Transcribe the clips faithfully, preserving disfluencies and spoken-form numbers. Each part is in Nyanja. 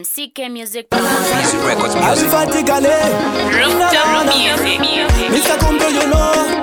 C K Music Music Records Music. Alifatigale Rooftop Music. Mister Kumbe, you know.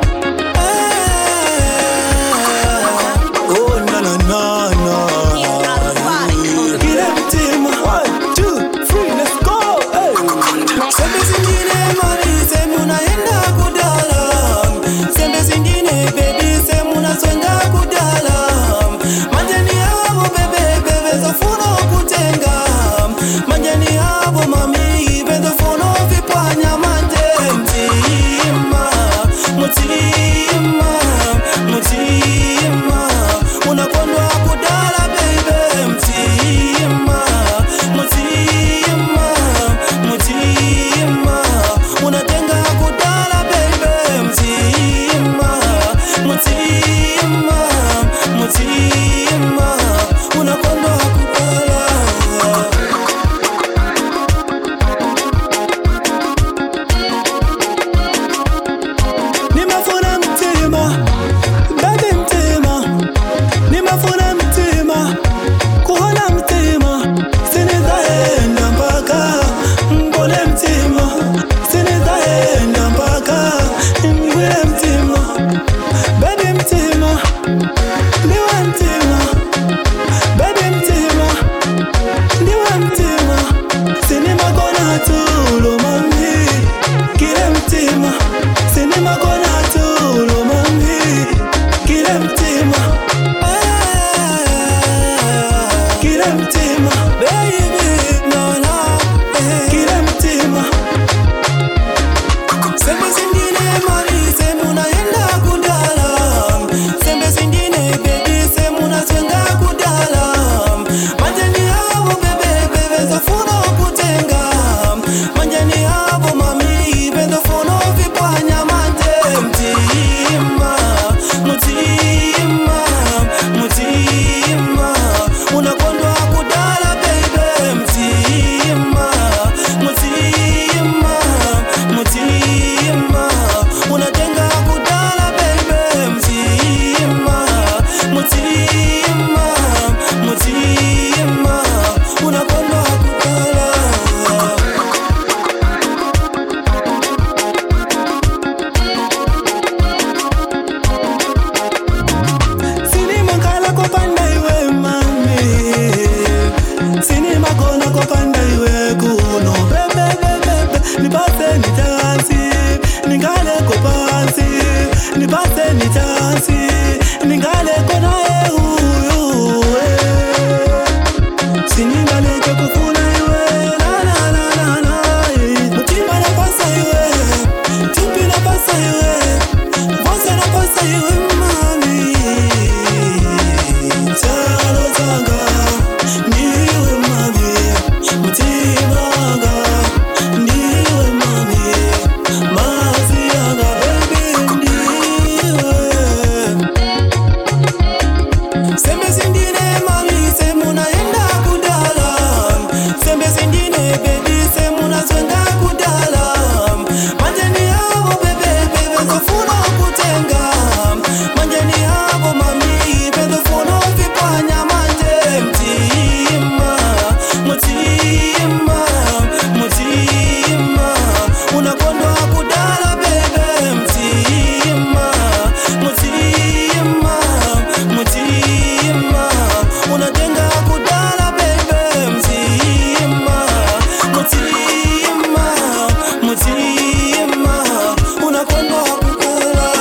Oh, no, no, no, no. Get up, team. One, two, three, let's go. Hey. Sembe zingine mari, semuna enda kudala. Sembe zingine baby, semuna swenda kudala. Manjani abo bebe, bebe zafuna kutenga. Manjani abo mami, bebe zafuna vipanya manje. Mtima, mtima, mtima. Unakondwa kudala baby. Mtima, mtima, mtima. Unatenga kudala baby. Mtima, mtima, mtima. Unakondwa kudala. Nimafuna mtima, baby mtima. Nimafuna mtima, kuona mtima. Sinizaenda mpaka mbone mtima. Sinizaenda mpaka mbone mtima. Baby mtima, niwe mtima. Baby mtima, niwe mtima. Sinima kona tulo mami, kile mtima. Sinima kona tulo mami, kile mtima. Kile mtima, baby, no, no, kile mtima. Sembe zingine mali, semuna enda kudala. Sembe zingine baby, semuna swenga kudala. Manjani abo bebe, bebe zafuna kutenga. Manjani abo mami, bebe zafuna vipanya manje. Mtima, mtima, mtima. Unakondwa kudala baby. Mtima, mtima, mtima. Unatenga kudala baby. Mtima, mtima, mtima. Unakondwa kudala. Sinima kala kopanda iwe mami. Sinima kona kopanda iwe kuno. Bebe bebe nipase ni chansi. Ningale kopansi. Nipase ni chansi. Ningale kona e huyu. Sinima leke kufuna iwe. Na na na na na. Mutima na pasa iwe. Chupi na pasa iwe. Vosa na pasa iwe mami. Chalo changa, niwe mami. Mtimanga, niwe mami. Mazianga baby, niwe. Sembe zingine mami, semuna enda kudala. Sembe zingine baby, semuna swenga kudala. Manjani abo bebe, bebe zafuna kutenga. Manjani abo mami, bebe zafuna vipanya manje. Mtima, mtima, mtima. Unakondwa kudala baby. Mtima, mtima, mtima. Unatenga kudala baby. Mtima, mtima, mtima. Unakondwa kudala.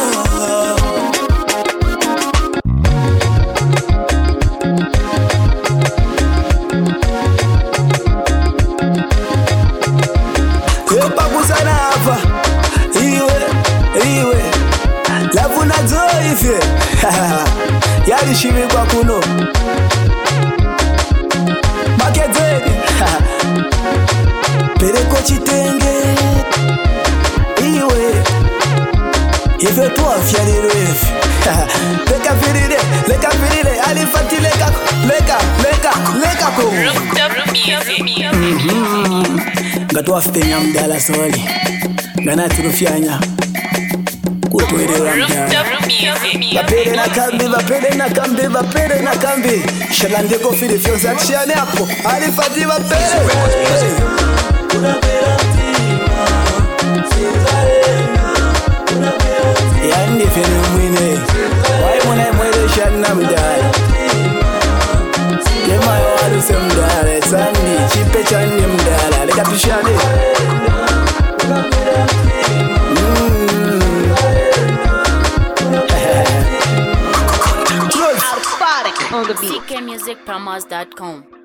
Epagusa lava, iwe, iwe. Lavu na zoifye. Yalishimikwa kuno. Makezeni. Pereko chitenge. Iwe. Ife tuwa fyalilo efi. Leka firide, leka firide. Alifati leka, leka, leka, leka ko. Rooftop Music. Ngatuwa fipenya mdala soli. Ngana turufyanya. Kutuelewa mdala. Rooftop Music. Bapere na kambi, bapere na kambi, bapere na kambi. Shalande kofiri fyoza kishane hapo. Alifati bapere. fini mwine why muna mwele shanna mdala yema walu se mdala sandi chipe chani mdala leka tushane On the beat. C K music promos dot com